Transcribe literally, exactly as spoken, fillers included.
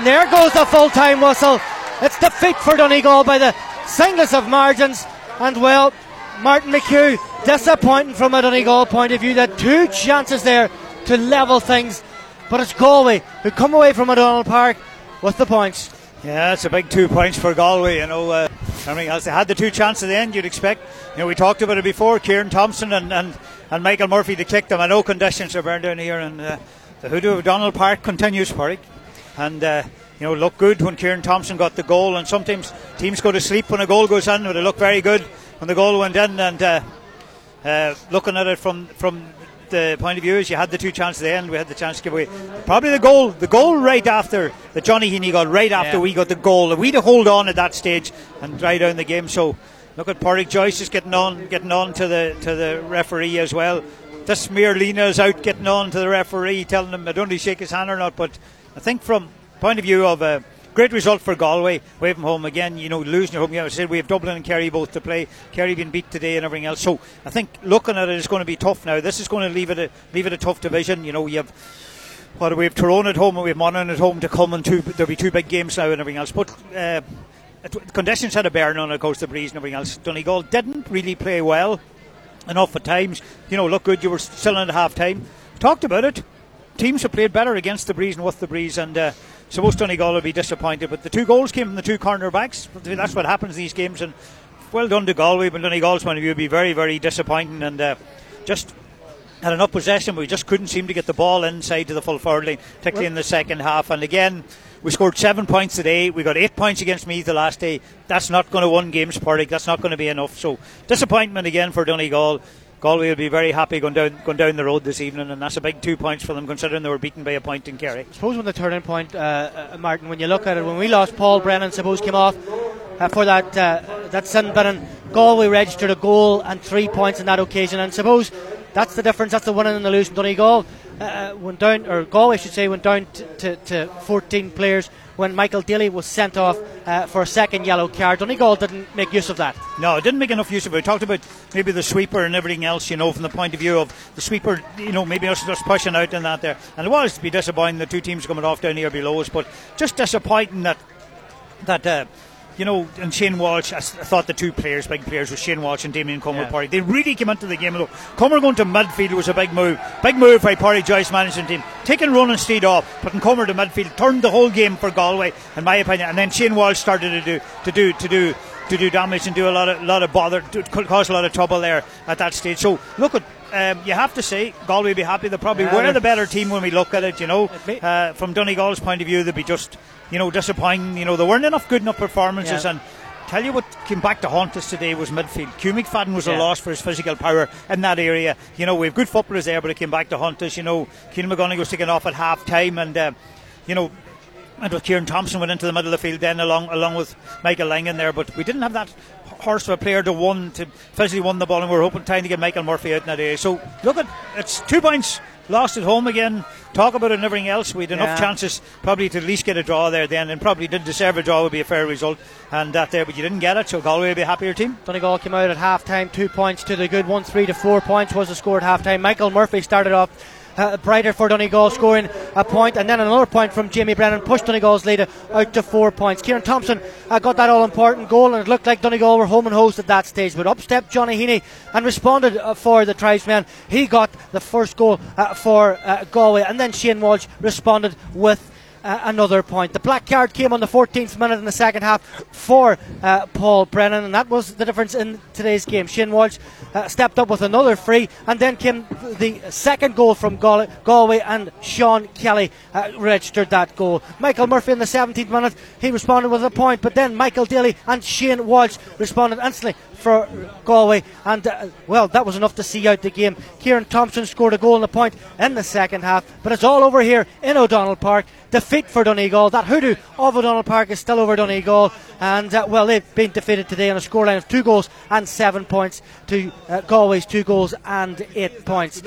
There goes the full-time whistle. It's defeat for Donegal by the singlest of margins. And well, Martin McHugh, disappointing from a Donegal point of view. They had two chances there to level things, but it's Galway who come away from O'Donnell Park with the points. Yeah, it's a big two points for Galway. You know, uh, everything else. They had the two chances at the end. You'd expect. You know, we talked about it before. Kieran Thompson and, and, and Michael Murphy to kick them. I know conditions are burned down here, and uh, the hoodoo of O'Donnell Park continues, Parry. And uh, you know, looked good when Kieran Thompson got the goal. And sometimes teams go to sleep when a goal goes in, but it looked very good when the goal went in. And uh, uh, looking at it from from the point of view is you had the two chances at the end. We had the chance to give away probably the goal the goal right after that Johnny Heaney got right after yeah. we got the goal. We'd have hold on at that stage and dry down the game. So look at Pádraig Joyce is getting on getting on to the to the referee as well. This Mir Lena is out getting on to the referee, telling him I don't know if he shake his hand or not. But I think from point of view of a great result for Galway, away from home again, you know, losing your home. Yeah, I said we have Dublin and Kerry both to play. Kerry being beat today and everything else. So I think looking at it is going to be tough now. This is going to leave it a leave it a tough division. You know, you have what we have Tyrone at home and we have Monaghan at home to come, and two there'll be two big games now and everything else. But uh, it, conditions had a bearing on it, of course, the breeze and everything else. Donegal didn't really play well enough at times. You know, look good. You were still in at half time. Talked about it. Teams have played better against the breeze and with the breeze, and uh, suppose Donegal will be disappointed. But the two goals came from the two corner backs. That's what happens in these games, and well done to Galway. But Donegal's point of view would be very, very disappointing, and uh, just had enough possession, but we just couldn't seem to get the ball inside to the full forward line, particularly in the second half. And again, we scored seven points today. We got eight points against Meath the last day. That's not going to win games, Pádraig. That's not going to be enough. So disappointment again for Donegal. Galway will be very happy going down going down the road this evening, and that's a big two points for them considering they were beaten by a point in Kerry. I suppose when the turning point, uh, uh, Martin, when you look at it, when we lost Paul Brennan, suppose came off uh, for that uh, that sin bin, Galway registered a goal and three points on that occasion, and suppose that's the difference. That's the winning and the losing. Donegal uh, went down, or Galway, I should say, went down to, to, to fourteen players when Michael Daly was sent off uh, for a second yellow card. Donegal didn't make use of that. No, it didn't make enough use of it. We talked about maybe the sweeper and everything else, you know, from the point of view of the sweeper, you know, maybe us just pushing out in that there. And it was to be disappointing, the two teams coming off down here below us, but just disappointing that, that uh, you know, and Shane Walsh, I thought the two players, big players, were Shane Walsh and Damien Comer. Yeah. They really came into the game. Look, Comer going to midfield was a big move. Big move by Pádraig Joyce management team. Taking Ronan Steed off, putting Comer to midfield, turned the whole game for Galway, in my opinion. And then Shane Walsh started to do to do to do to do damage and do a lot of lot of bother, to cause a lot of trouble there at that stage. So look at. Um, you have to say Galway will be happy. They probably yeah, were the better team when we look at it, you know. Uh, from Donegal's point of view, they'd be just, you know, disappointing. You know, there weren't enough good enough performances. Yeah. And tell you what came back to haunt us today was midfield. Hugh McFadden was yeah. a loss for his physical power in that area. You know, we have good footballers there, but it came back to haunt us. You know, Keenan McGonigal was taken off at half time, and uh, you know, and with Kieran Thompson went into the middle of the field then along along with Michael Langan there, but we didn't have that horse of a player to won to physically won the ball, and we were hoping trying to get Michael Murphy out in that area. So look at it's two points lost at home again. Talk about it and everything else. We had enough yeah. chances probably to at least get a draw there then, and probably did deserve a draw, would be a fair result, and that there, but you didn't get it. So Galway will be a happier team. Donegal came out at half time, two points to the good, one three to four points was the score at half time. Michael Murphy started off Uh, brighter for Donegal, scoring a point, and then another point from Jamie Brennan pushed Donegal's lead out to four points. Kieran Thompson uh, got that all important goal, and it looked like Donegal were home and host at that stage, but up stepped Johnny Heaney and responded uh, for the tribesmen. He got the first goal uh, for uh, Galway, and then Shane Walsh responded with Uh, another point. The black card came on the fourteenth minute in the second half for uh, Paul Brennan, and that was the difference in today's game. Shane Walsh uh, stepped up with another free, and then came the second goal from Gal- Galway, and Sean Kelly uh, registered that goal. Michael Murphy in the seventeenth minute, he responded with a point, but then Michael Daly and Shane Walsh responded instantly for Galway, and uh, well, that was enough to see out the game. Kieran Thompson scored a goal and a point in the second half, but it's all over here in O'Donnell Park. Defeat for Donegal. That hoodoo of O'Donnell Park is still over Donegal, and uh, well, they've been defeated today on a scoreline of two goals and seven points to uh, Galway's two goals and eight points.